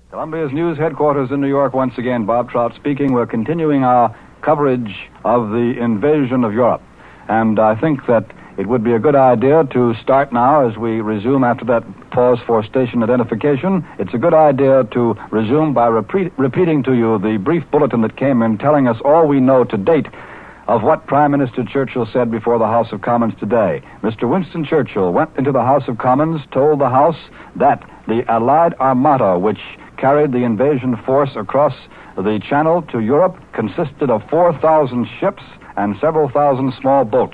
Columbia's News Headquarters in New York once again. Bob Trout speaking. We're continuing our coverage of the invasion of Europe. And I think that it would be a good idea to start now as we resume after that pause for station identification. It's a good idea to resume by repeating to you the brief bulletin that came in telling us all we know to date of what Prime Minister Churchill said before the House of Commons today. Mr. Winston Churchill went into the House of Commons, told the House that the Allied Armada, which carried the invasion force across the Channel to Europe, consisted of 4,000 ships and several thousand small boats.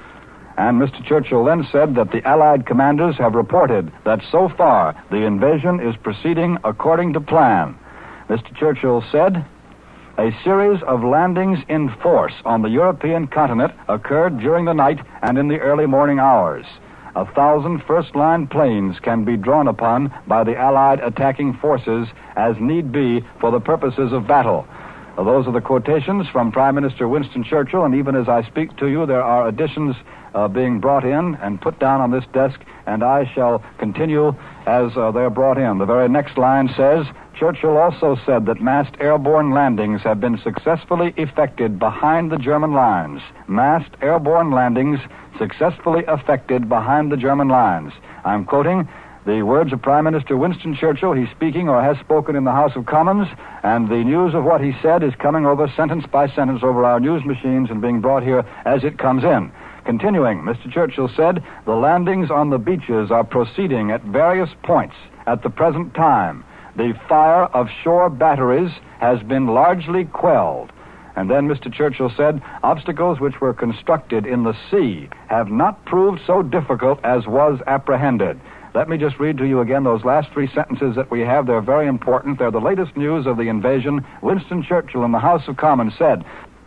And Mr. Churchill then said that the Allied commanders have reported that so far the invasion is proceeding according to plan. Mr. Churchill said, "A series of landings in force on the European continent occurred during the night and in the early morning hours. 1,000 first-line planes can be drawn upon by the Allied attacking forces as need be for the purposes of battle." Those are the quotations from Prime Minister Winston Churchill, and even as I speak to you, there are additions being brought in and put down on this desk, and I shall continue as they're brought in. The very next line says, Churchill also said that massed airborne landings have been successfully effected behind the German lines. Massed airborne landings successfully effected behind the German lines. I'm quoting the words of Prime Minister Winston Churchill. He's speaking or has spoken in the House of Commons, and the news of what he said is coming over sentence by sentence over our news machines and being brought here as it comes in. Continuing, Mr. Churchill said, "The landings on the beaches are proceeding at various points at the present time. The fire of shore batteries has been largely quelled." And then Mr. Churchill said, "Obstacles which were constructed in the sea have not proved so difficult as was apprehended." Let me just read to you again those last three sentences that we have. They're very important. They're the latest news of the invasion. Winston Churchill in the House of Commons said,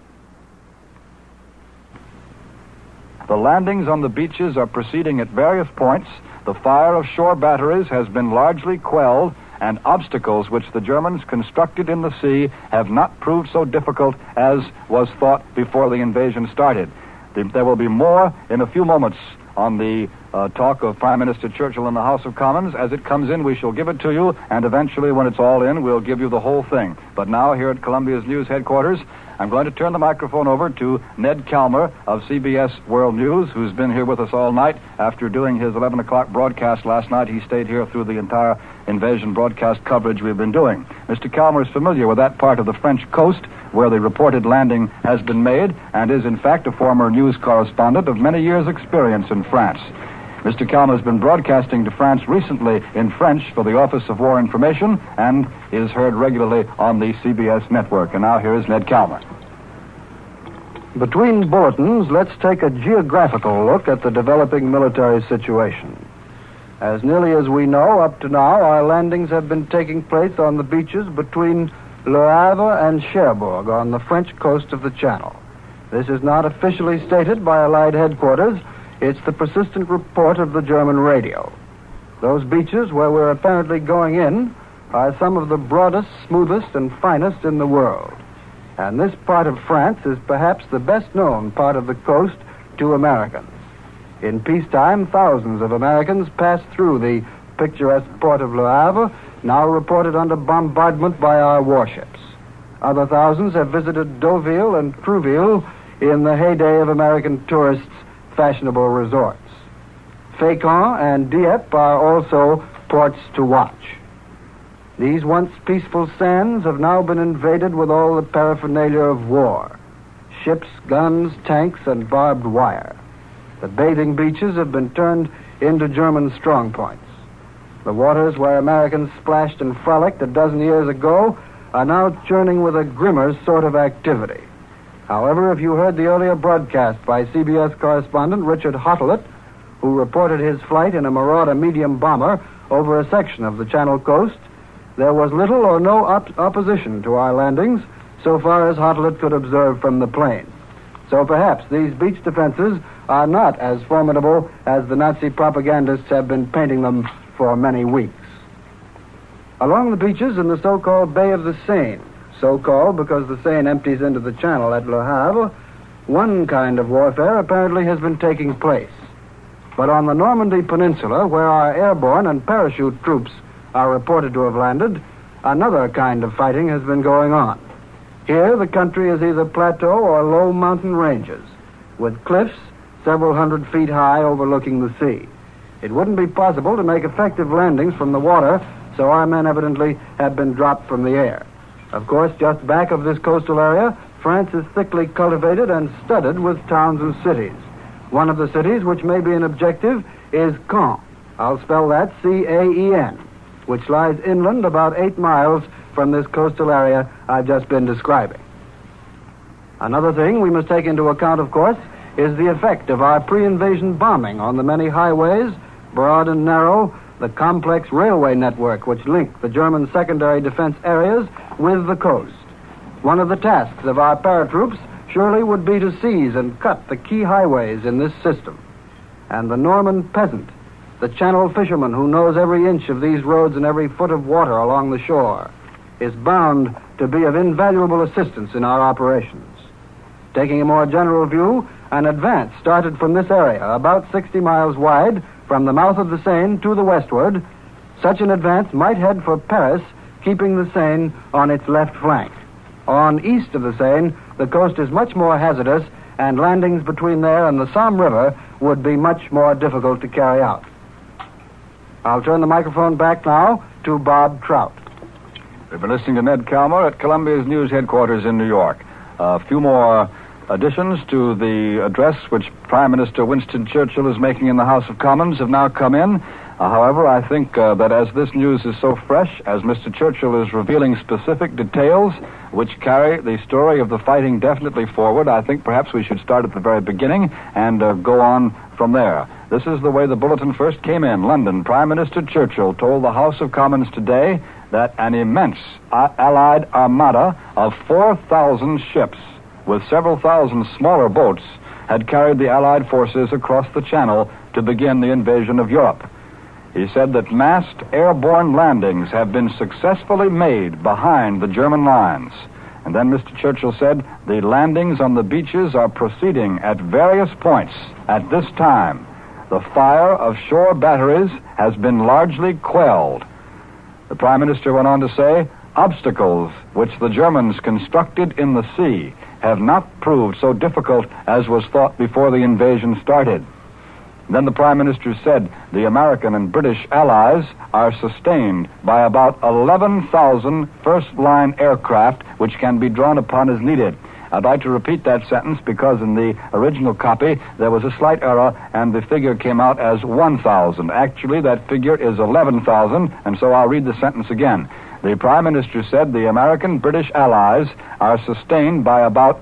"The landings on the beaches are proceeding at various points. The fire of shore batteries has been largely quelled, and obstacles which the Germans constructed in the sea have not proved so difficult as was thought before the invasion started." There will be more in a few moments on the talk of Prime Minister Churchill in the House of Commons. As it comes in, we shall give it to you, and eventually, when it's all in, we'll give you the whole thing. But now, here at Columbia's News Headquarters, I'm going to turn the microphone over to Ned Calmer of CBS World News, who's been here with us all night. After doing his 11 o'clock broadcast last night, he stayed here through the entire invasion broadcast coverage we've been doing. Mr. Calmer is familiar with that part of the French coast where the reported landing has been made and is, in fact, a former news correspondent of many years' experience in France. Mr. Calmer has been broadcasting to France recently in French for the Office of War Information and is heard regularly on the CBS network. And now here is Ned Calmer. Between bulletins, let's take a geographical look at the developing military situation. As nearly as we know, up to now, our landings have been taking place on the beaches between Le Havre and Cherbourg on the French coast of the Channel. This is not officially stated by Allied headquarters. It's the persistent report of the German radio. Those beaches where we're apparently going in are some of the broadest, smoothest, and finest in the world. And this part of France is perhaps the best-known part of the coast to Americans. In peacetime, thousands of Americans passed through the picturesque port of Le Havre, now reported under bombardment by our warships. Other thousands have visited Deauville and Trouville in the heyday of American tourists' fashionable resorts. Fécamp and Dieppe are also ports to watch. These once peaceful sands have now been invaded with all the paraphernalia of war: ships, guns, tanks, and barbed wire. The bathing beaches have been turned into German strongpoints. The waters where Americans splashed and frolicked a dozen years ago are now churning with a grimmer sort of activity. However, if you heard the earlier broadcast by CBS correspondent Richard Hottelet, who reported his flight in a Marauder medium bomber over a section of the Channel coast, there was little or no opposition to our landings, so far as Hottelet could observe from the plane. So perhaps these beach defenses are not as formidable as the Nazi propagandists have been painting them for many weeks. Along the beaches in the so-called Bay of the Seine, so-called because the Seine empties into the Channel at Le Havre, one kind of warfare apparently has been taking place. But on the Normandy Peninsula, where our airborne and parachute troops are reported to have landed, another kind of fighting has been going on. Here, the country is either plateau or low mountain ranges, with cliffs several hundred feet high overlooking the sea. It wouldn't be possible to make effective landings from the water, so our men evidently have been dropped from the air. Of course, just back of this coastal area, France is thickly cultivated and studded with towns and cities. One of the cities which may be an objective is Caen. I'll spell that C-A-E-N, which lies inland about 8 miles from this coastal area I've just been describing. Another thing we must take into account, of course, is the effect of our pre-invasion bombing on the many highways, broad and narrow, the complex railway network which link the German secondary defense areas with the coast. One of the tasks of our paratroops surely would be to seize and cut the key highways in this system. And the Norman peasant, the channel fisherman who knows every inch of these roads and every foot of water along the shore, is bound to be of invaluable assistance in our operations. Taking a more general view, an advance started from this area, about 60 miles wide, from the mouth of the Seine to the westward. Such an advance might head for Paris, keeping the Seine on its left flank. On east of the Seine, the coast is much more hazardous, and landings between there and the Somme River would be much more difficult to carry out. I'll turn the microphone back now to Bob Trout. We've been listening to Ned Calmer at Columbia's news headquarters in New York. A few more additions to the address which Prime Minister Winston Churchill is making in the House of Commons have now come in. However, I think that as this news is so fresh, as Mr. Churchill is revealing specific details which carry the story of the fighting definitely forward, I think perhaps we should start at the very beginning and go on from there. This is the way the bulletin first came in. London, Prime Minister Churchill told the House of Commons today that an immense Allied armada of 4,000 ships with several thousand smaller boats had carried the Allied forces across the Channel to begin the invasion of Europe. He said that massed airborne landings have been successfully made behind the German lines. And then Mr. Churchill said the landings on the beaches are proceeding at various points at this time. The fire of shore batteries has been largely quelled. The Prime Minister went on to say, obstacles which the Germans constructed in the sea have not proved so difficult as was thought before the invasion started. Then the Prime Minister said the American and British allies are sustained by about 11,000 first-line aircraft which can be drawn upon as needed. I'd like to repeat that sentence because in the original copy there was a slight error and the figure came out as 1,000. Actually, that figure is 11,000, and so I'll read the sentence again. The Prime Minister said the American-British allies are sustained by about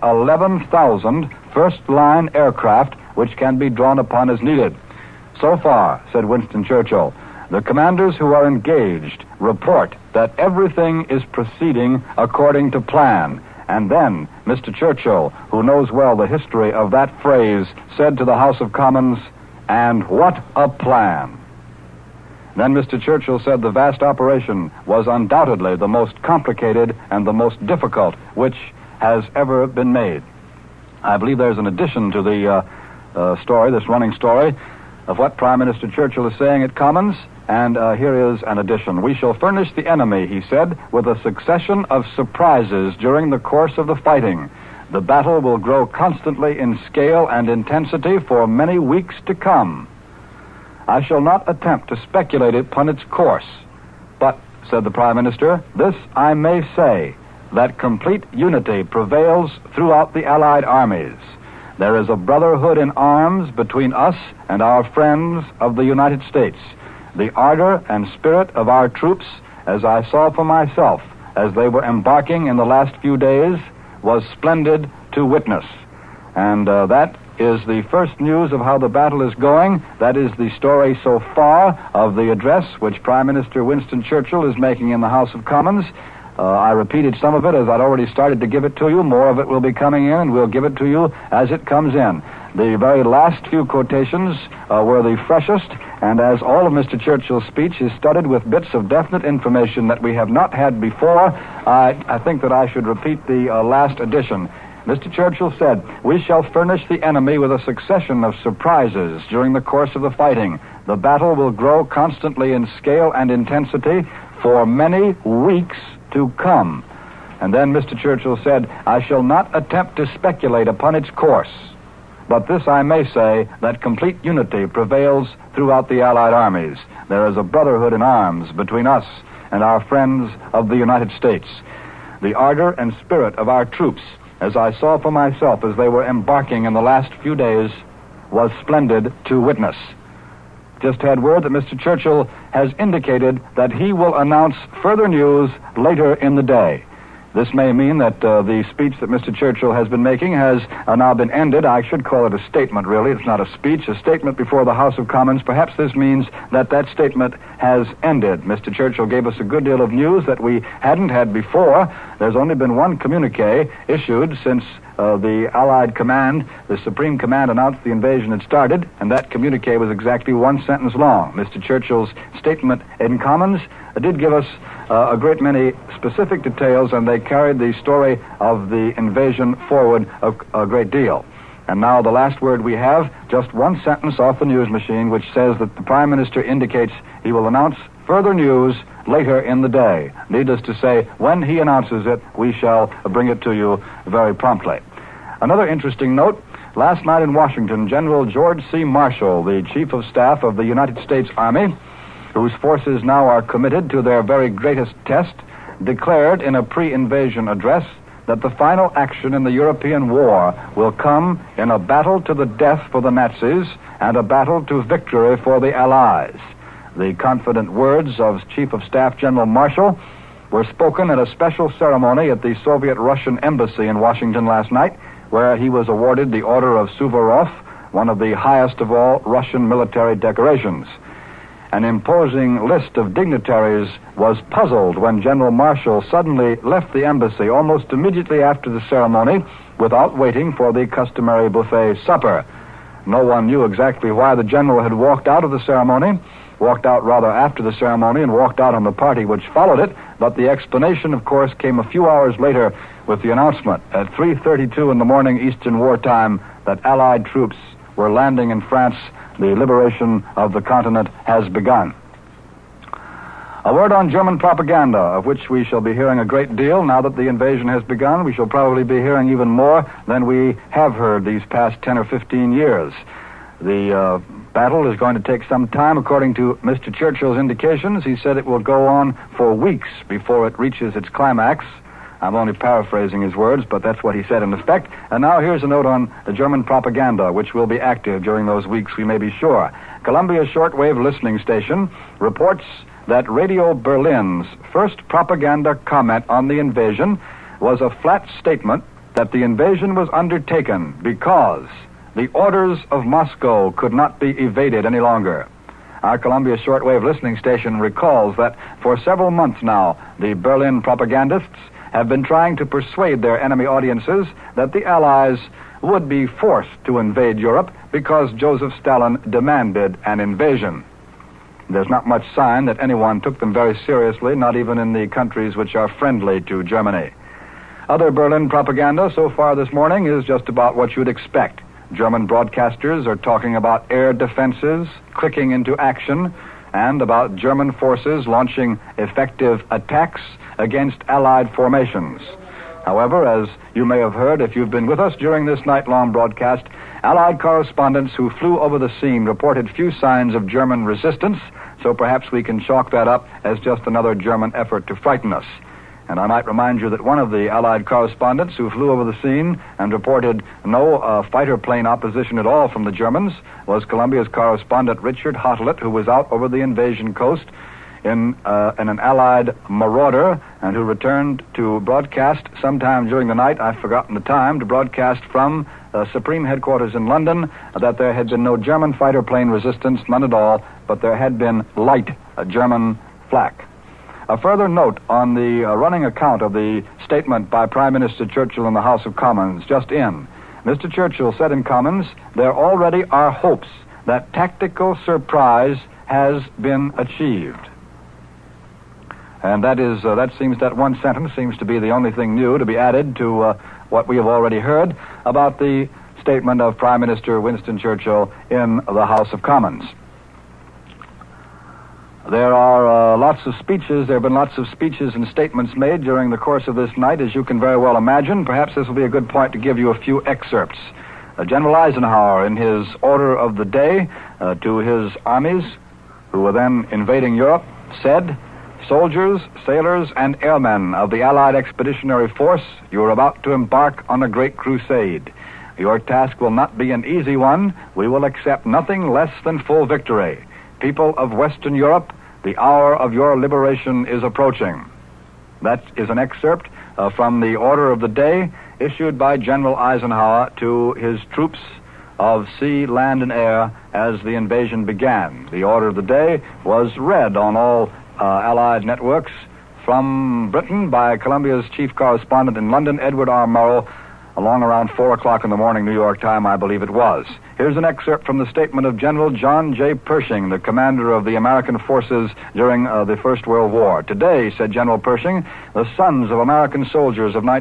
11,000 first-line aircraft which can be drawn upon as needed. So far, said Winston Churchill, the commanders who are engaged report that everything is proceeding according to plan. And then Mr. Churchill, who knows well the history of that phrase, said to the House of Commons, "And what a plan." Then Mr. Churchill said the vast operation was undoubtedly the most complicated and the most difficult which has ever been made. I believe there's an addition to the story, this running story, of what Prime Minister Churchill is saying at Commons, and here is an addition. We shall furnish the enemy, he said, with a succession of surprises during the course of the fighting. The battle will grow constantly in scale and intensity for many weeks to come. I shall not attempt to speculate upon its course, but, said the Prime Minister, this I may say, that complete unity prevails throughout the Allied armies. There is a brotherhood in arms between us and our friends of the United States. The ardor and spirit of our troops, as I saw for myself as they were embarking in the last few days, was splendid to witness. And that is the first news of how the battle is going. That is the story so far of the address which Prime Minister Winston Churchill is making in the House of Commons. I repeated some of it as I'd already started to give it to you. More of it will be coming in, and we'll give it to you as it comes in. The very last few quotations were the freshest, and as all of Mr. Churchill's speech is studded with bits of definite information that we have not had before, I think that I should repeat the last addition. Mr. Churchill said, "We shall furnish the enemy with a succession of surprises during the course of the fighting. The battle will grow constantly in scale and intensity for many weeks to come. And then Mr. Churchill said, I shall not attempt to speculate upon its course, but this I may say, that complete unity prevails throughout the Allied armies. There is a brotherhood in arms between us and our friends of the United States. The ardor and spirit of our troops, as I saw for myself as they were embarking in the last few days, was splendid to witness. Just had word that Mr. Churchill has indicated that he will announce further news later in the day. This may mean that the speech that Mr. Churchill has been making has now been ended. I should call it a statement, really. It's not a speech, a statement before the House of Commons. Perhaps this means that that statement has ended. Mr. Churchill gave us a good deal of news that we hadn't had before. There's only been one communique issued since the Allied command, the Supreme Command, announced the invasion had started, and that communique was exactly one sentence long. Mr. Churchill's statement in Commons did give us a great many specific details, and they carried the story of the invasion forward a great deal. And now the last word we have, just one sentence off the news machine, which says that the Prime Minister indicates he will announce further news later in the day. Needless to say, when he announces it, we shall bring it to you very promptly. Another interesting note, last night in Washington, General George C. Marshall, the Chief of Staff of the United States Army, whose forces now are committed to their very greatest test, declared in a pre-invasion address that the final action in the European war will come in a battle to the death for the Nazis and a battle to victory for the Allies. The confident words of Chief of Staff General Marshall were spoken at a special ceremony at the Soviet-Russian embassy in Washington last night, where he was awarded the Order of Suvorov, one of the highest of all Russian military decorations. An imposing list of dignitaries was puzzled when General Marshall suddenly left the embassy almost immediately after the ceremony without waiting for the customary buffet supper. No one knew exactly why the general had walked out of the ceremony, walked out rather after the ceremony and walked out on the party which followed it, but the explanation, of course, came a few hours later with the announcement at 3:32 in the morning Eastern Wartime that Allied troops were landing in France. The liberation of the continent has begun. A word on German propaganda, of which we shall be hearing a great deal now that the invasion has begun. We shall probably be hearing even more than we have heard these past 10 or 15 years. The battle is going to take some time, according to Mr. Churchill's indications. He said it will go on for weeks before it reaches its climax. I'm only paraphrasing his words, but that's what he said in effect. And now here's a note on the German propaganda, which will be active during those weeks, we may be sure. Columbia shortwave listening station reports that Radio Berlin's first propaganda comment on the invasion was a flat statement that the invasion was undertaken because the orders of Moscow could not be evaded any longer. Our Columbia shortwave listening station recalls that for several months now, the Berlin propagandists have been trying to persuade their enemy audiences that the Allies would be forced to invade Europe because Joseph Stalin demanded an invasion. There's not much sign that anyone took them very seriously, not even in the countries which are friendly to Germany. Other Berlin propaganda so far this morning is just about what you'd expect. German broadcasters are talking about air defenses clicking into action and about German forces launching effective attacks against Allied formations. However, as you may have heard if you've been with us during this night-long broadcast, Allied correspondents who flew over the scene reported few signs of German resistance, so perhaps we can chalk that up as just another German effort to frighten us. And I might remind you that one of the Allied correspondents who flew over the scene and reported no fighter plane opposition at all from the Germans was Columbia's correspondent Richard Hottelet, who was out over the invasion coast in an Allied Marauder and who returned to broadcast sometime during the night, I've forgotten the time, to broadcast from Supreme Headquarters in London that there had been no German fighter plane resistance, none at all, but there had been light German flak. A further note on the running account of the statement by Prime Minister Churchill in the House of Commons just in. Mr. Churchill said in Commons, there already are hopes that tactical surprise has been achieved. And that one sentence seems to be the only thing new to be added to what we have already heard about the statement of Prime Minister Winston Churchill in the House of Commons. There are lots of speeches. There have been lots of speeches and statements made during the course of this night, as you can very well imagine. Perhaps this will be a good point to give you a few excerpts. General Eisenhower, in his order of the day to his armies, who were then invading Europe, said, "Soldiers, sailors, and airmen of the Allied Expeditionary Force, you are about to embark on a great crusade. Your task will not be an easy one. We will accept nothing less than full victory. People of Western Europe, the hour of your liberation is approaching." That is an excerpt from the order of the day issued by General Eisenhower to his troops of sea, land, and air as the invasion began. The order of the day was read on all Allied networks from Britain by Columbia's chief correspondent in London, Edward R. Murrow, along around 4 o'clock in the morning, New York time, I believe it was. Here's an excerpt from the statement of General John J. Pershing, the commander of the American forces during the First World War. "Today," said General Pershing, "the sons of American soldiers of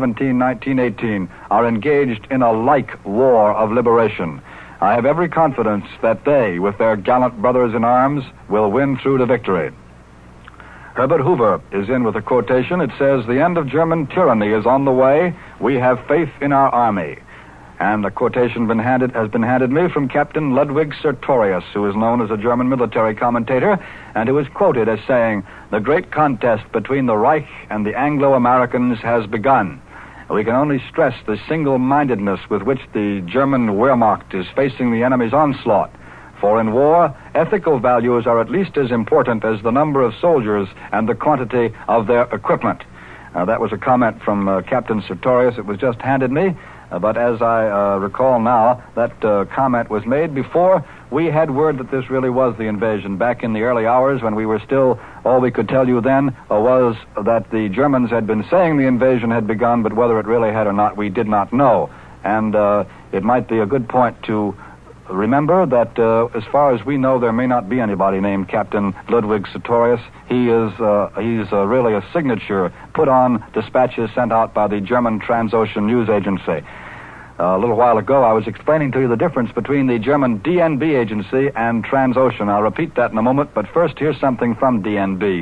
1917-1918 are engaged in a like war of liberation. I have every confidence that they, with their gallant brothers in arms, will win through to victory." Herbert Hoover is in with a quotation. It says, "The end of German tyranny is on the way. We have faith in our army." And a quotation has been handed me from Captain Ludwig Sertorius, who is known as a German military commentator, and who is quoted as saying, "The great contest between the Reich and the Anglo-Americans has begun. We can only stress the single-mindedness with which the German Wehrmacht is facing the enemy's onslaught. For in war, ethical values are at least as important as the number of soldiers and the quantity of their equipment." That was a comment from Captain Sertorius. It was just handed me, but as I recall now, that comment was made before we had word that this really was the invasion. Back in the early hours when we were still, all we could tell you then was that the Germans had been saying the invasion had begun, but whether it really had or not, we did not know. And it might be a good point to remember that as far as we know, there may not be anybody named Captain Ludwig Sertorius. He's really a signature put on dispatches sent out by the German Transocean News Agency. A little while ago, I was explaining to you the difference between the German DNB agency and Transocean. I'll repeat that in a moment, but first, here's something from DNB.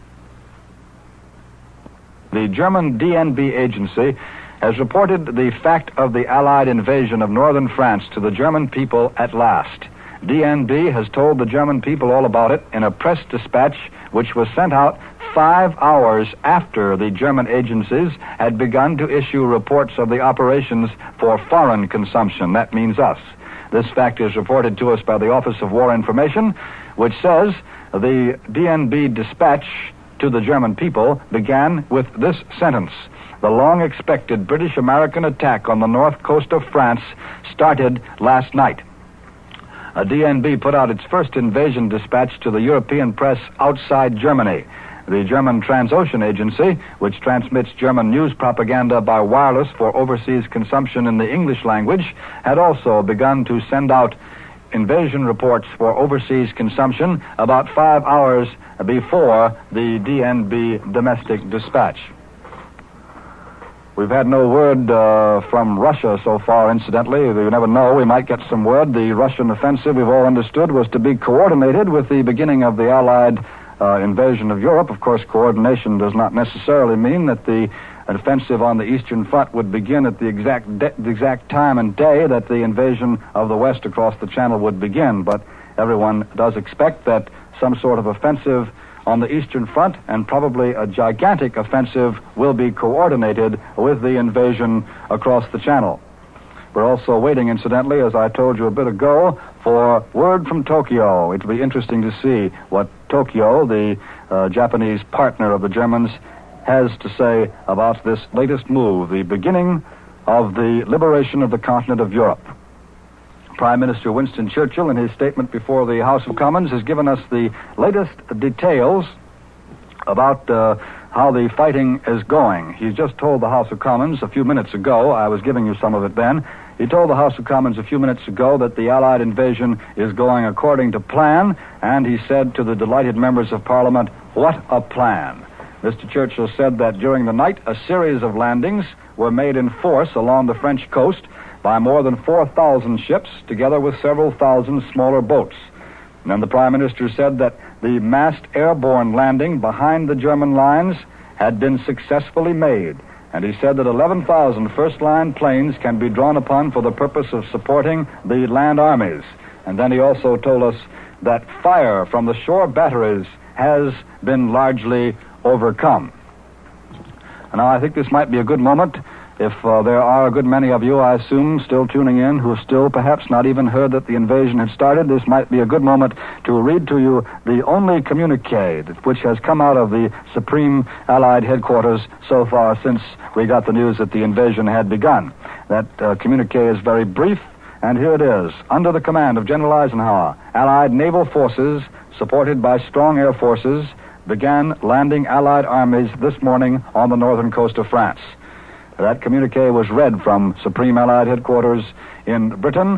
The German DNB agency has reported the fact of the Allied invasion of northern France to the German people at last. DNB has told the German people all about it in a press dispatch which was sent out 5 hours after the German agencies had begun to issue reports of the operations for foreign consumption. That means us. This fact is reported to us by the Office of War Information, which says the DNB dispatch to the German people began with this sentence: "The long-expected British-American attack on the north coast of France started last night." DNB put out its first invasion dispatch to the European press outside Germany. The German Transocean Agency, which transmits German news propaganda by wireless for overseas consumption in the English language, had also begun to send out invasion reports for overseas consumption about 5 hours before the DNB domestic dispatch. We've had no word from Russia so far, incidentally. You never know, we might get some word. The Russian offensive, we've all understood, was to be coordinated with the beginning of the Allied invasion of Europe. Of course, coordination does not necessarily mean that the offensive on the Eastern Front would begin at the exact time and day that the invasion of the West across the Channel would begin. But everyone does expect that some sort of offensive on the Eastern Front, and probably a gigantic offensive, will be coordinated with the invasion across the Channel. We're also waiting, incidentally, as I told you a bit ago, for word from Tokyo. It'll be interesting to see what Tokyo, the Japanese partner of the Germans, has to say about this latest move, the beginning of the liberation of the continent of Europe. Prime Minister Winston Churchill, in his statement before the House of Commons, has given us the latest details about how the fighting is going. He's just told the House of Commons a few minutes ago, I was giving you some of it then, he told the House of Commons a few minutes ago that the Allied invasion is going according to plan, and he said to the delighted members of Parliament, "What a plan." Mr. Churchill said that during the night, a series of landings were made in force along the French coast by more than 4,000 ships, together with several thousand smaller boats. And then the Prime Minister said that the massed airborne landing behind the German lines had been successfully made. And he said that 11,000 first-line planes can be drawn upon for the purpose of supporting the land armies. And then he also told us that fire from the shore batteries has been largely overcome. And now I think this might be a good moment. If there are a good many of you, I assume, still tuning in who have still perhaps not even heard that the invasion had started, this might be a good moment to read to you the only communique which has come out of the Supreme Allied Headquarters so far since we got the news that the invasion had begun. That communique is very brief, and here it is. Under the command of General Eisenhower, Allied naval forces, supported by strong air forces, began landing Allied armies this morning on the northern coast of France. That communique was read from Supreme Allied Headquarters in Britain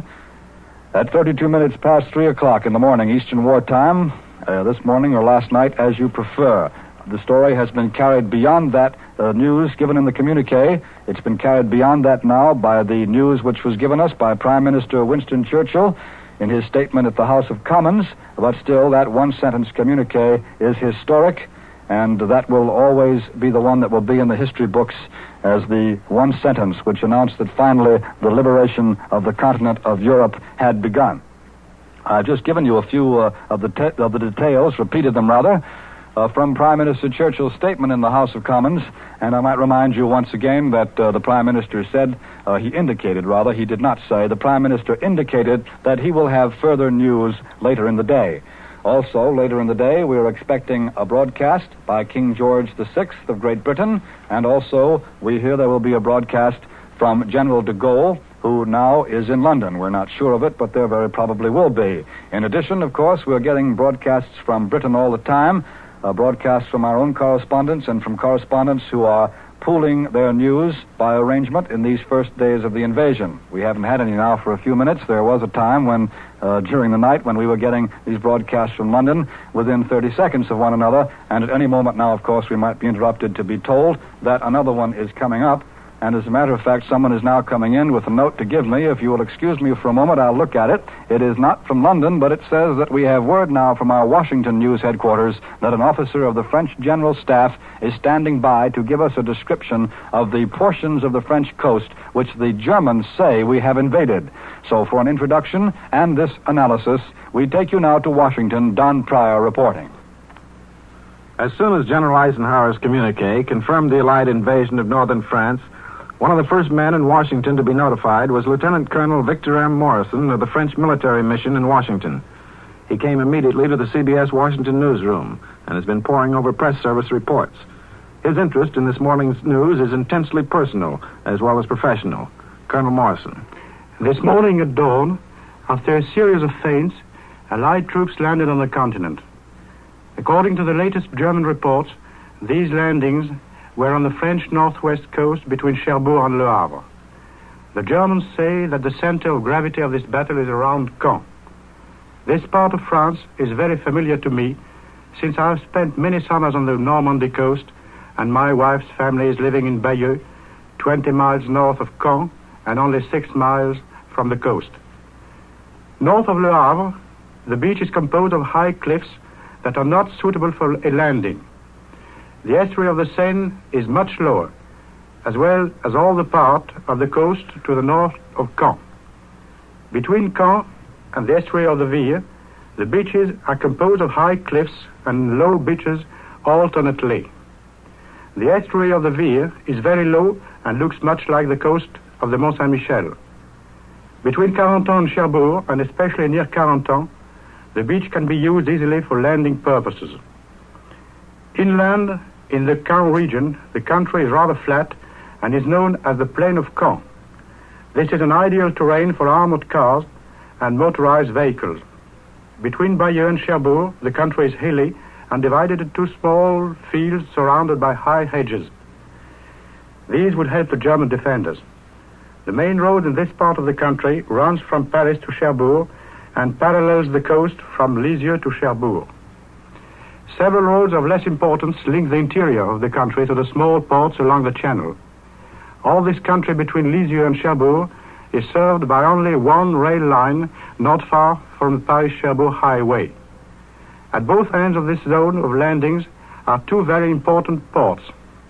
at 32 minutes past 3 o'clock in the morning, Eastern Wartime, this morning or last night, as you prefer. The story has been carried beyond that news given in the communique. It's been carried beyond that now by the news which was given us by Prime Minister Winston Churchill in his statement at the House of Commons. But still, that one-sentence communique is historic, and that will always be the one that will be in the history books as the one sentence which announced that finally the liberation of the continent of Europe had begun. I've just given you a few of the details, repeated them rather, from Prime Minister Churchill's statement in the House of Commons, and I might remind you once again that the Prime Minister said, he did not say, the Prime Minister indicated that he will have further news later in the day. Also, later in the day, we are expecting a broadcast by King George VI of Great Britain, and also we hear there will be a broadcast from General de Gaulle, who now is in London. We're not sure of it, but there very probably will be. In addition, of course, we're getting broadcasts from Britain all the time, broadcasts from our own correspondents and from correspondents who are pooling their news by arrangement in these first days of the invasion. We haven't had any now for a few minutes. There was a time when, during the night, when we were getting these broadcasts from London within 30 seconds of one another, and at any moment now, of course, we might be interrupted to be told that another one is coming up. And as a matter of fact, someone is now coming in with a note to give me. If you will excuse me for a moment, I'll look at it. It is not from London, but it says that we have word now from our Washington news headquarters that an officer of the French General Staff is standing by to give us a description of the portions of the French coast which the Germans say we have invaded. So for an introduction and this analysis, we take you now to Washington. Don Pryor reporting. As soon as General Eisenhower's communique confirmed the Allied invasion of northern France, one of the first men in Washington to be notified was Lieutenant Colonel Victor M. Morrison of the French military mission in Washington. He came immediately to the CBS Washington newsroom and has been poring over press service reports. His interest in this morning's news is intensely personal as well as professional. Colonel Morrison. This morning at dawn, after a series of feints, Allied troops landed on the continent. According to the latest German reports, these landings were on the French northwest coast between Cherbourg and Le Havre. The Germans say that the center of gravity of this battle is around Caen. This part of France is very familiar to me, since I have spent many summers on the Normandy coast, and my wife's family is living in Bayeux, 20 miles north of Caen, and only 6 miles from the coast. North of Le Havre, the beach is composed of high cliffs that are not suitable for a landing. The estuary of the Seine is much lower, as well as all the part of the coast to the north of Caen. Between Caen and the estuary of the Vire, the beaches are composed of high cliffs and low beaches alternately. The estuary of the Vire is very low and looks much like the coast of the Mont Saint-Michel. Between Carentan and Cherbourg, and especially near Carentan, the beach can be used easily for landing purposes. Inland, in the Caen region, the country is rather flat and is known as the Plain of Caen. This is an ideal terrain for armored cars and motorized vehicles. Between Bayeux and Cherbourg, the country is hilly and divided into small fields surrounded by high hedges. These would help the German defenders. The main road in this part of the country runs from Paris to Cherbourg and parallels the coast from Lisieux to Cherbourg. Several roads of less importance link the interior of the country to the small ports along the channel. All this country between Lisieux and Cherbourg is served by only one rail line not far from the Paris-Cherbourg highway. At both ends of this zone of landings are two very important ports.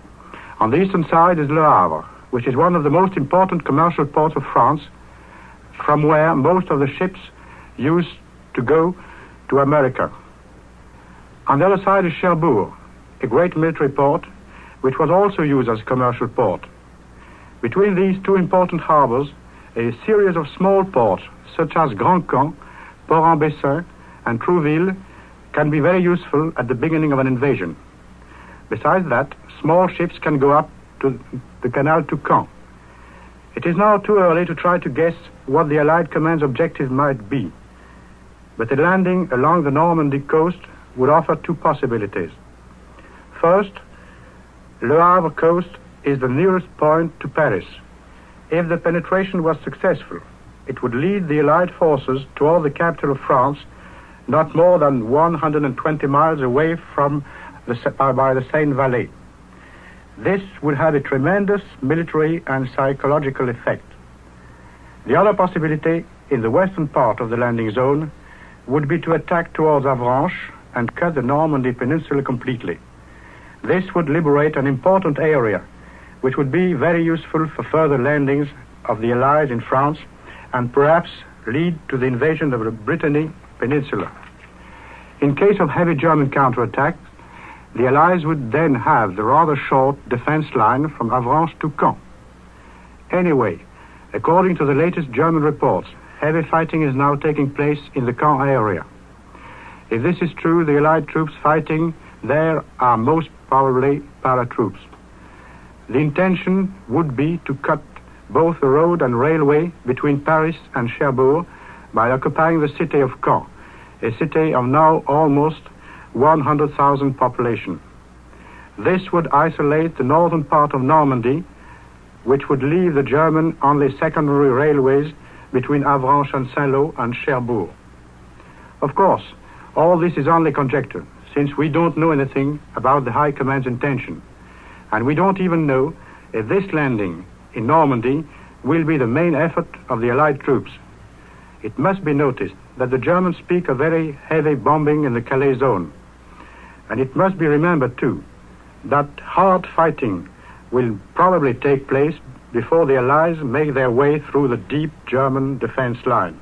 On the eastern side is Le Havre, which is one of the most important commercial ports of France, from where most of the ships used to go to America. On the other side is Cherbourg, a great military port, which was also used as a commercial port. Between these two important harbors, a series of small ports, such as Grand Camp, Port-en-Bessin, and Trouville, can be very useful at the beginning of an invasion. Besides that, small ships can go up to the canal to Caen. It is now too early to try to guess what the Allied command's objective might be, but a landing along the Normandy coast would offer two possibilities. First, Le Havre coast is the nearest point to Paris. If the penetration was successful, it would lead the Allied forces toward the capital of France, not more than 120 miles away from by the Seine Valley. This would have a tremendous military and psychological effect. The other possibility, in the western part of the landing zone, would be to attack towards Avranches and cut the Normandy Peninsula completely. This would liberate an important area, which would be very useful for further landings of the Allies in France and perhaps lead to the invasion of the Brittany Peninsula. In case of heavy German counterattack, the Allies would then have the rather short defense line from Avranches to Caen. Anyway, according to the latest German reports, heavy fighting is now taking place in the Caen area. If this is true, the Allied troops fighting there are most probably paratroops. The intention would be to cut both the road and railway between Paris and Cherbourg by occupying the city of Caen, a city of now almost 100,000 population. This would isolate the northern part of Normandy, which would leave the German only secondary railways between Avranches and Saint-Lô and Cherbourg. Of course, all this is only conjecture, since we don't know anything about the High Command's intention, and we don't even know if this landing in Normandy will be the main effort of the Allied troops. It must be noticed that the Germans speak of very heavy bombing in the Calais zone. And it must be remembered, too, that hard fighting will probably take place before the Allies make their way through the deep German defense line.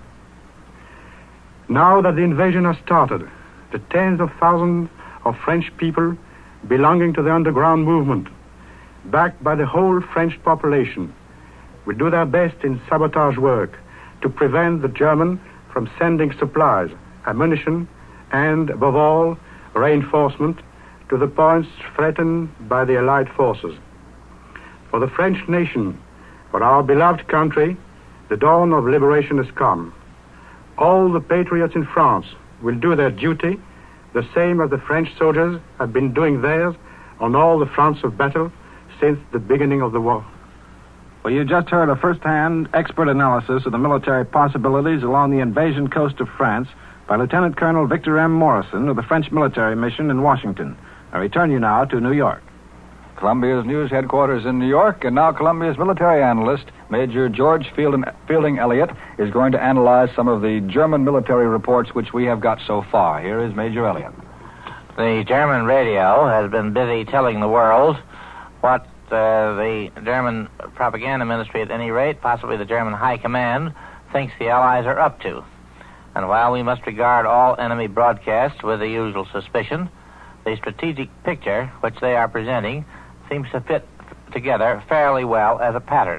Now that the invasion has started, the tens of thousands of French people belonging to the underground movement, backed by the whole French population, will do their best in sabotage work to prevent the German from sending supplies, ammunition, and, above all, reinforcement to the points threatened by the Allied forces. For the French nation, for our beloved country, the dawn of liberation has come. All the patriots in France will do their duty, the same as the French soldiers have been doing theirs on all the fronts of battle since the beginning of the war. Well, you just heard a first-hand expert analysis of the military possibilities along the invasion coast of France by Lieutenant Colonel Victor M. Morrison of the French military mission in Washington. I return you now to New York. Columbia's news headquarters in New York, and now Columbia's military analyst, Major George Fielding Elliott, is going to analyze some of the German military reports which we have got so far. Here is Major Elliott. The German radio has been busy telling the world what the German propaganda ministry, at any rate, possibly the German High Command, thinks the Allies are up to. And while we must regard all enemy broadcasts with the usual suspicion, the strategic picture which they are presenting seems to fit together fairly well as a pattern.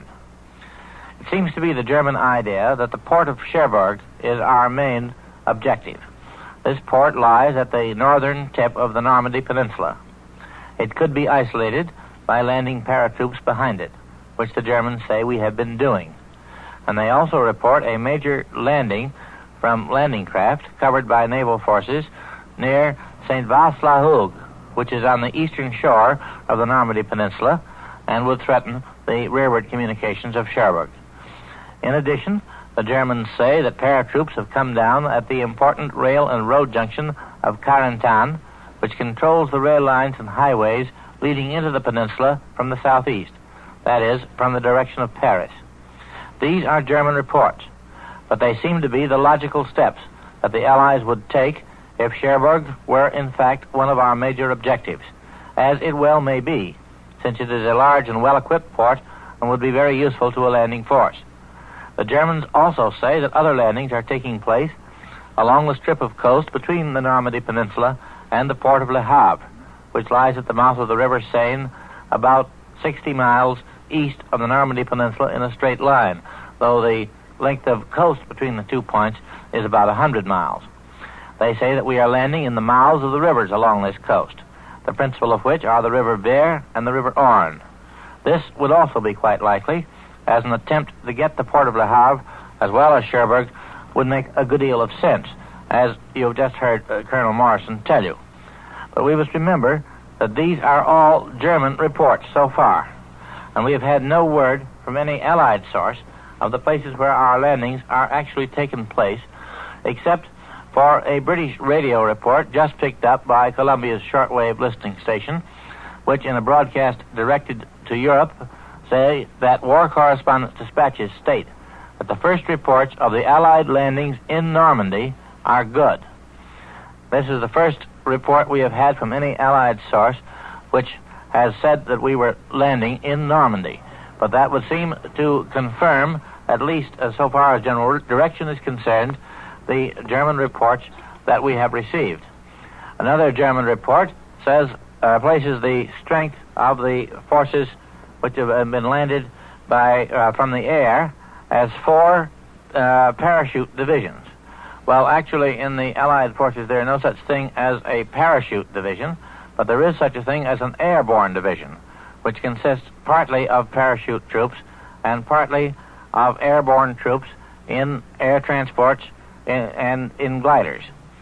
It seems to be the German idea that the port of Cherbourg is our main objective. This port lies at the northern tip of the Normandy Peninsula. It could be isolated by landing paratroops behind it, which the Germans say we have been doing. And they also report a major landing from landing craft covered by naval forces near Saint-Vaast-la-Hougue, which is on the eastern shore of the Normandy Peninsula and would threaten the rearward communications of Cherbourg. In addition, the Germans say that paratroops have come down at the important rail and road junction of Carentan, which controls the rail lines and highways leading into the peninsula from the southeast, that is, from the direction of Paris. These are German reports, but they seem to be the logical steps that the Allies would take if Cherbourg were in fact one of our major objectives, as it well may be, since it is a large and well-equipped port and would be very useful to a landing force. The Germans also say that other landings are taking place along the strip of coast between the Normandy Peninsula and the port of Le Havre, which lies at the mouth of the River Seine about 60 miles east of the Normandy Peninsula in a straight line, though the length of coast between the 2 points is about 100 miles. They say that we are landing in the mouths of the rivers along this coast, the principal of which are the River Vere and the River Orne. This would also be quite likely, as an attempt to get the port of Le Havre, as well as Cherbourg, would make a good deal of sense, as you've just heard Colonel Morrison tell you. But we must remember that these are all German reports so far, and we have had no word from any Allied source of the places where our landings are actually taking place, except for a British radio report just picked up by Columbia's shortwave listening station, which in a broadcast directed to Europe say that war correspondence dispatches state that the first reports of the Allied landings in Normandy are good. This is the first report we have had from any Allied source which has said that we were landing in Normandy. But that would seem to confirm, at least so far as general direction is concerned, the German reports that we have received. Another German report says places the strength of the forces which have been landed by from the air as 4 parachute divisions. Well, actually, in the Allied forces, there are no such thing as a parachute division, but there is such a thing as an airborne division, which consists partly of parachute troops and partly of airborne troops in air transports and in gliders.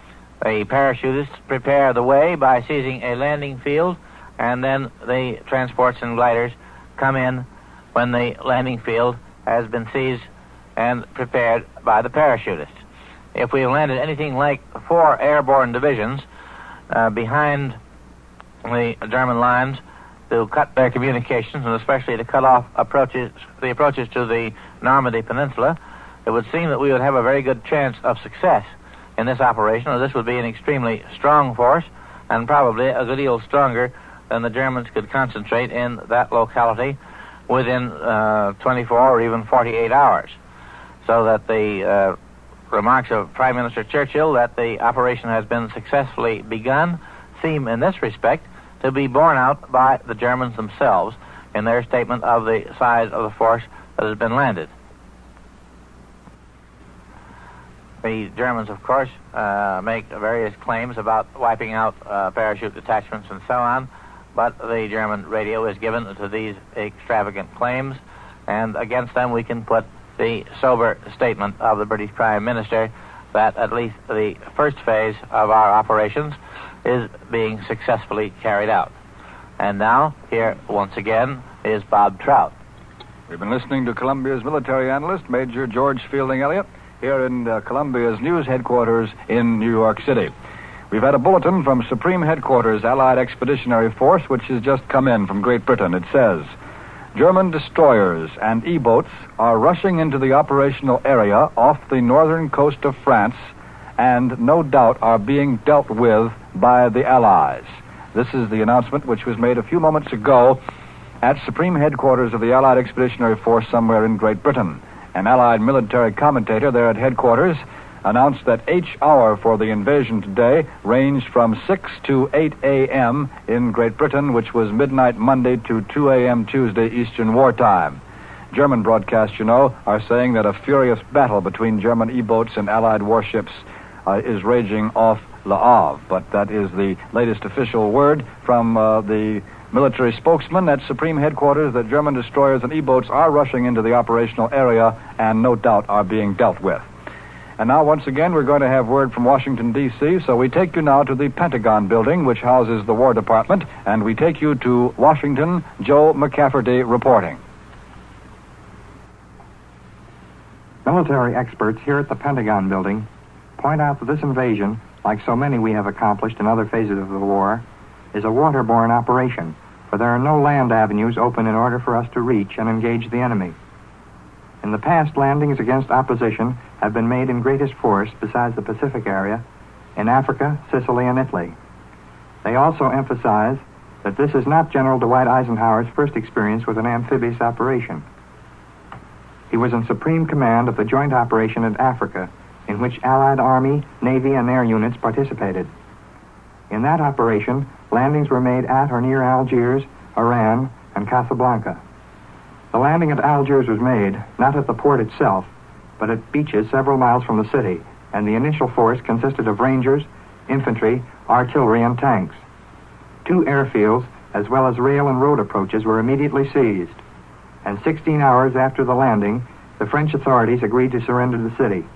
The parachutists prepare the way by seizing a landing field, and then the transports and gliders come in when the landing field has been seized and prepared by the parachutists. If we landed anything like 4 airborne divisions behind the German lines to cut their communications, and especially to cut off the approaches to the Normandy Peninsula, it would seem that we would have a very good chance of success in this operation, as this would be an extremely strong force, and probably a good deal stronger than the Germans could concentrate in that locality within 24 or even 48 hours. So that the remarks of Prime Minister Churchill that the operation has been successfully begun seem in this respect to be borne out by the Germans themselves in their statement of the size of the force that has been landed. The Germans, of course, make various claims about wiping out parachute detachments and so on, but the German radio is given to these extravagant claims, and against them we can put the sober statement of the British Prime Minister that at least the first phase of our operations is being successfully carried out. And now, here once again is Bob Trout. We've been listening to Columbia's military analyst, Major George Fielding Elliott, here in Columbia's news headquarters in New York City. We've had a bulletin from Supreme Headquarters Allied Expeditionary Force, which has just come in from Great Britain. It says, German destroyers and E-boats are rushing into the operational area off the northern coast of France and no doubt are being dealt with by the Allies. This is the announcement which was made a few moments ago at Supreme Headquarters of the Allied Expeditionary Force somewhere in Great Britain. An Allied military commentator there at headquarters announced that each hour for the invasion today ranged from 6 to 8 a.m. in Great Britain, which was midnight Monday to 2 a.m. Tuesday Eastern Wartime. German broadcasts, are saying that a furious battle between German E-boats and Allied warships is raging off Le Havre. But that is the latest official word from the military spokesman at Supreme Headquarters that German destroyers and E-boats are rushing into the operational area and no doubt are being dealt with. And now, once again, we're going to have word from Washington, D.C., so we take you now to the Pentagon building, which houses the War Department, and we take you to Washington, Joe McCafferty reporting. Military experts here at the Pentagon building point out that this invasion, like so many we have accomplished in other phases of the war, is a waterborne operation, for there are no land avenues open in order for us to reach and engage the enemy. In the past, landings against opposition have been made in greatest force besides the Pacific area in Africa, Sicily, and Italy. They also emphasize that this is not General Dwight Eisenhower's first experience with an amphibious operation. He was in supreme command of the joint operation in Africa, in which Allied Army, Navy, and air units participated. In that operation, landings were made at or near Algiers, Oran, and Casablanca. The landing at Algiers was made not at the port itself, but at beaches several miles from the city, and the initial force consisted of Rangers, infantry, artillery, and tanks. 2 airfields, as well as rail and road approaches, were immediately seized, and 16 hours after the landing, the French authorities agreed to surrender the city.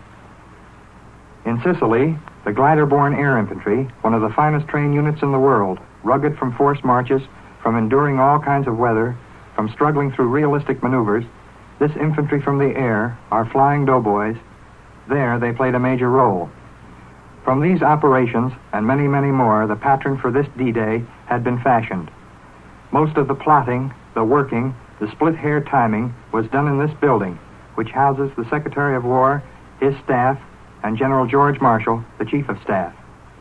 In Sicily, the glider-borne air infantry, one of the finest trained units in the world, rugged from forced marches, from enduring all kinds of weather, from struggling through realistic maneuvers, this infantry from the air, our flying doughboys, there they played a major role. From these operations, and many, many more, the pattern for this D-Day had been fashioned. Most of the plotting, the working, the split-hair timing was done in this building, which houses the Secretary of War, his staff, and General George Marshall, the Chief of Staff.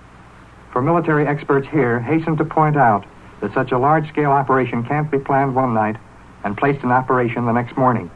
For military experts here hasten to point out that such a large-scale operation can't be planned one night and placed in operation the next morning.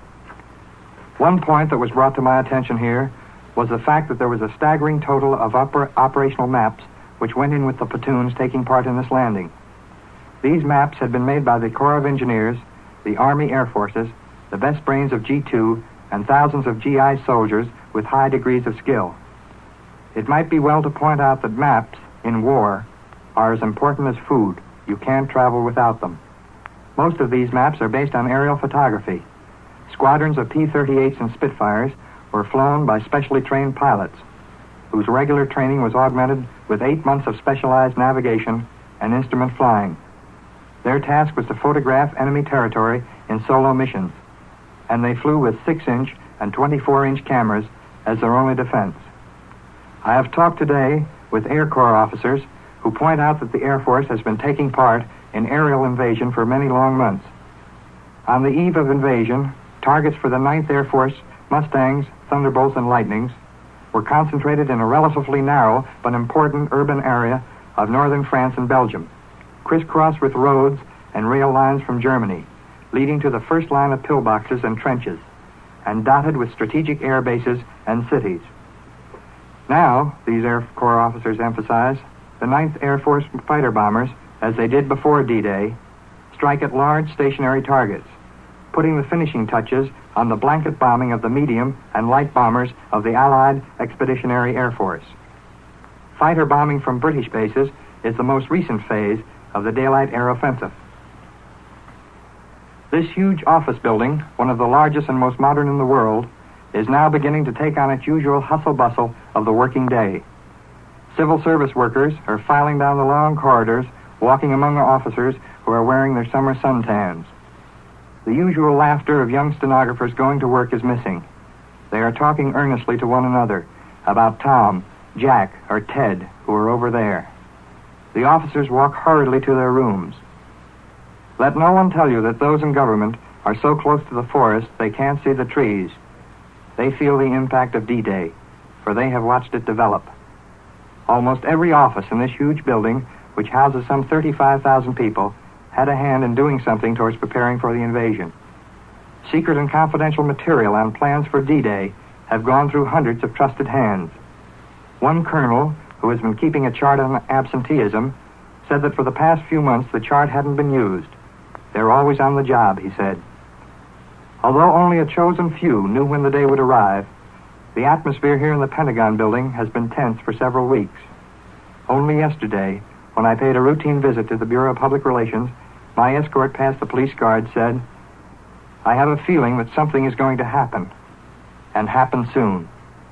One point that was brought to my attention here was the fact that there was a staggering total of operational maps which went in with the platoons taking part in this landing. These maps had been made by the Corps of Engineers, the Army Air Forces, the best brains of G2, and thousands of GI soldiers with high degrees of skill. It might be well to point out that maps, in war, are as important as food. You can't travel without them. Most of these maps are based on aerial photography. Squadrons of P-38s and Spitfires were flown by specially trained pilots, whose regular training was augmented with 8 months of specialized navigation and instrument flying. Their task was to photograph enemy territory in solo missions, and they flew with 6-inch and 24-inch cameras as their only defense. I have talked today with Air Corps officers who point out that the Air Force has been taking part in aerial invasion for many long months. On the eve of invasion, targets for the 9th Air Force Mustangs, Thunderbolts, and Lightnings were concentrated in a relatively narrow but important urban area of northern France and Belgium, crisscrossed with roads and rail lines from Germany, leading to the first line of pillboxes and trenches, and dotted with strategic air bases and cities. Now, these Air Corps officers emphasize, the 9th Air Force fighter bombers, as they did before D-Day, strike at large stationary targets, putting the finishing touches on the blanket bombing of the medium and light bombers of the Allied Expeditionary Air Force. Fighter bombing from British bases is the most recent phase of the daylight air offensive. This huge office building, one of the largest and most modern in the world, is now beginning to take on its usual hustle-bustle of the working day. Civil service workers are filing down the long corridors, walking among the officers who are wearing their summer suntans. The usual laughter of young stenographers going to work is missing. They are talking earnestly to one another about Tom, Jack, or Ted, who are over there. The officers walk hurriedly to their rooms. Let no one tell you that those in government are so close to the forest they can't see the trees. They feel the impact of D-Day, for they have watched it develop. Almost every office in this huge building, which houses some 35,000 people, had a hand in doing something towards preparing for the invasion. Secret and confidential material on plans for D-Day have gone through hundreds of trusted hands. One colonel, who has been keeping a chart on absenteeism, said that for the past few months the chart hadn't been used. They're always on the job, he said. Although only a chosen few knew when the day would arrive, the atmosphere here in the Pentagon building has been tense for several weeks. Only yesterday, when I paid a routine visit to the Bureau of Public Relations, my escort past the police guard said, "I have a feeling that something is going to happen, and happen soon."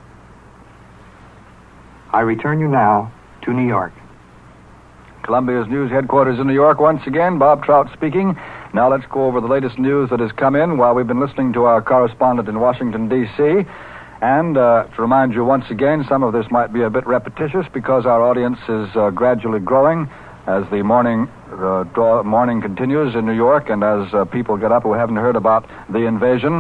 I return you now to New York. Columbia's news headquarters in New York once again. Bob Trout speaking. Now let's go over the latest news that has come in while we've been listening to our correspondent in Washington, D.C. And to remind you once again, some of this might be a bit repetitious because our audience is gradually growing as the morning continues in New York, and as people get up who haven't heard about the invasion,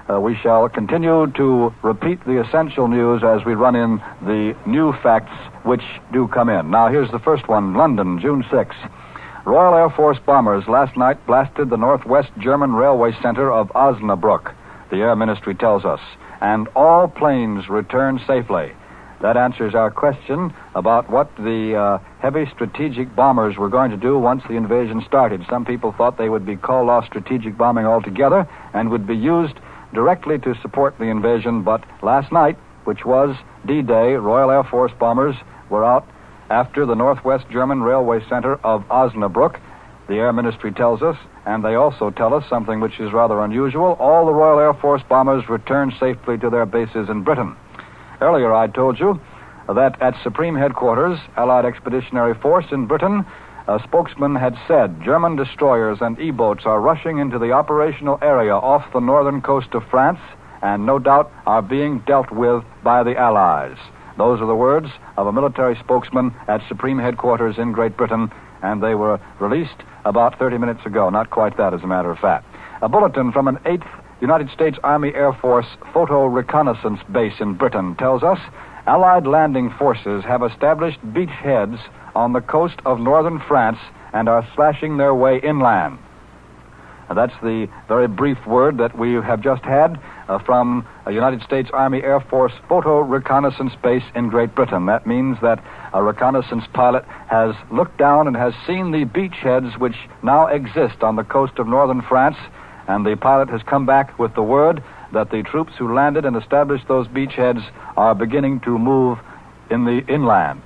we shall continue to repeat the essential news as we run in the new facts which do come in. Now, here's the first one. London, June 6. Royal Air Force bombers last night blasted the northwest German railway center of Osnabrück, the Air Ministry tells us, and all planes returned safely. That answers our question about what the heavy strategic bombers were going to do once the invasion started. Some people thought they would be called off strategic bombing altogether and would be used directly to support the invasion, but last night, which was D-Day, Royal Air Force bombers were out after the northwest German railway center of Osnabrück, the Air Ministry tells us, and they also tell us something which is rather unusual. All the Royal Air Force bombers returned safely to their bases in Britain. Earlier I told you that at Supreme Headquarters, Allied Expeditionary Force in Britain, a spokesman had said German destroyers and E-boats are rushing into the operational area off the northern coast of France and no doubt are being dealt with by the Allies. Those are the words of a military spokesman at Supreme Headquarters in Great Britain, and they were released about 30 minutes ago. Not quite that, as a matter of fact. A bulletin from an 8th United States Army Air Force photo reconnaissance base in Britain tells us Allied landing forces have established beachheads on the coast of northern France and are slashing their way inland. That's the very brief word that we have just had from a United States Army Air Force photo reconnaissance base in Great Britain. That means that a reconnaissance pilot has looked down and has seen the beachheads which now exist on the coast of northern France, and the pilot has come back with the word that the troops who landed and established those beachheads are beginning to move inland.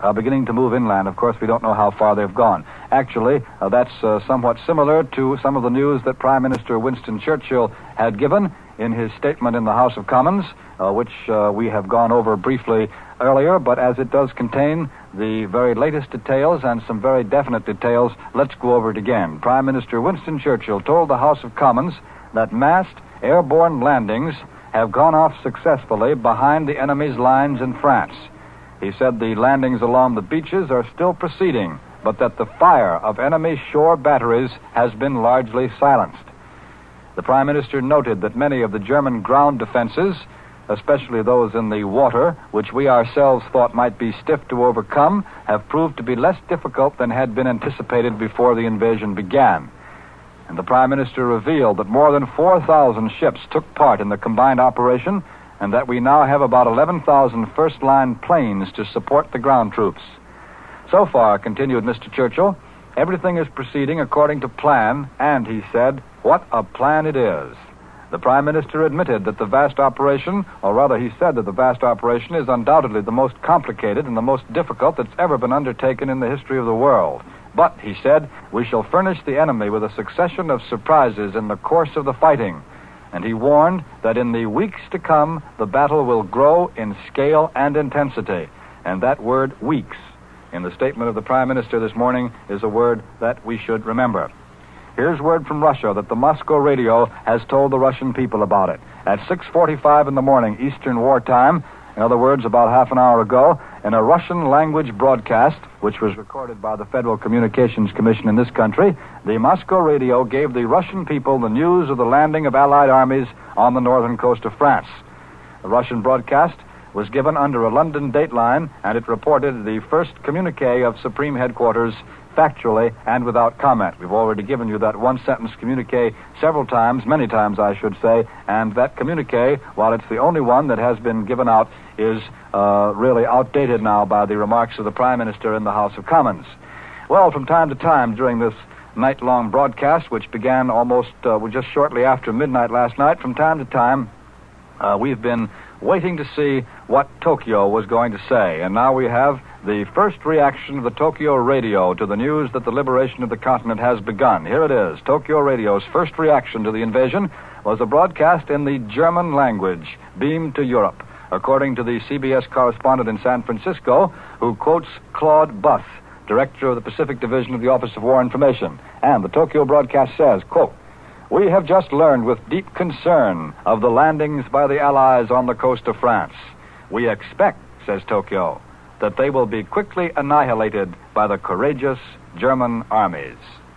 Of course, we don't know how far they've gone. Actually, that's somewhat similar to some of the news that Prime Minister Winston Churchill had given in his statement in the House of Commons, which we have gone over briefly earlier, but as it does contain the very latest details and some very definite details, let's go over it again. Prime Minister Winston Churchill told the House of Commons that massed airborne landings have gone off successfully behind the enemy's lines in France. He said the landings along the beaches are still proceeding, but that the fire of enemy shore batteries has been largely silenced. The Prime Minister noted that many of the German ground defenses, especially those in the water, which we ourselves thought might be stiff to overcome, have proved to be less difficult than had been anticipated before the invasion began. And the Prime Minister revealed that more than 4,000 ships took part in the combined operation, and that we now have about 11,000 first-line planes to support the ground troops. So far, continued Mr. Churchill, everything is proceeding according to plan, and, he said, what a plan it is. The Prime Minister admitted that the vast operation, or rather he said that the vast operation is undoubtedly the most complicated and the most difficult that's ever been undertaken in the history of the world. But, he said, we shall furnish the enemy with a succession of surprises in the course of the fighting. And he warned that in the weeks to come, the battle will grow in scale and intensity. And that word, weeks, in the statement of the Prime Minister this morning, is a word that we should remember. Here's word from Russia that the Moscow radio has told the Russian people about it. At 6:45 in the morning, Eastern War Time, in other words, about half an hour ago, in a Russian language broadcast, which was recorded by the Federal Communications Commission in this country, the Moscow radio gave the Russian people the news of the landing of Allied armies on the northern coast of France. The Russian broadcast was given under a London dateline, and it reported the first communique of Supreme Headquarters factually and without comment. We've already given you that one-sentence communique several times, many times I should say, and that communique, while it's the only one that has been given out, is really outdated now by the remarks of the Prime Minister in the House of Commons. Well, from time to time during this night-long broadcast, which began almost just shortly after midnight last night, from time to time we've been waiting to see what Tokyo was going to say, and now we have the first reaction of the Tokyo radio to the news that the liberation of the continent has begun. Here it is. Tokyo radio's first reaction to the invasion was a broadcast in the German language, beamed to Europe, according to the CBS correspondent in San Francisco, who quotes Claude Buss, director of the Pacific Division of the Office of War Information. And the Tokyo broadcast says, quote, "We have just learned with deep concern of the landings by the Allies on the coast of France. We expect, says Tokyo, that they will be quickly annihilated by the courageous German armies."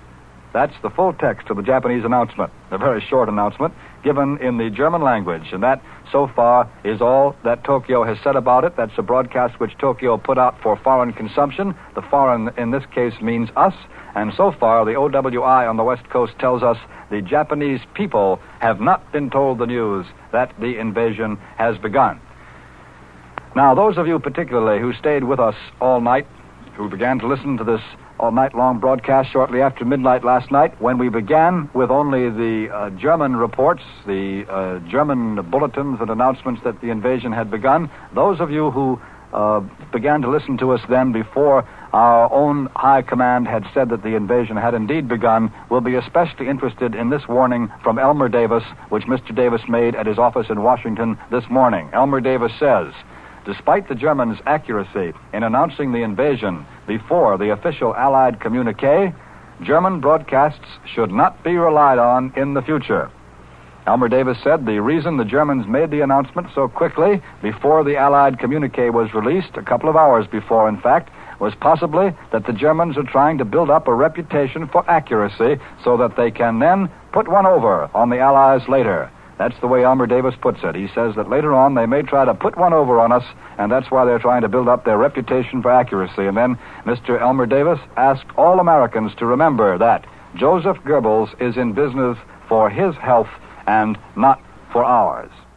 That's the full text of the Japanese announcement, a very short announcement given in the German language. And that, so far, is all that Tokyo has said about it. That's a broadcast which Tokyo put out for foreign consumption. The foreign, in this case, means us. And so far, the OWI on the West Coast tells us the Japanese people have not been told the news that the invasion has begun. Now, those of you particularly who stayed with us all night, who began to listen to this all-night-long broadcast shortly after midnight last night, when we began with only the German reports, the German bulletins and announcements that the invasion had begun, those of you who began to listen to us then before our own high command had said that the invasion had indeed begun will be especially interested in this warning from Elmer Davis, which Mr. Davis made at his office in Washington this morning. Elmer Davis says, despite the Germans' accuracy in announcing the invasion before the official Allied communique, German broadcasts should not be relied on in the future. Elmer Davis said the reason the Germans made the announcement so quickly before the Allied communique was released, a couple of hours before, in fact, was possibly that the Germans are trying to build up a reputation for accuracy so that they can then put one over on the Allies later. That's the way Elmer Davis puts it. He says that later on they may try to put one over on us, and that's why they're trying to build up their reputation for accuracy. And then Mr. Elmer Davis asked all Americans to remember that Joseph Goebbels is in business for his health and not for ours.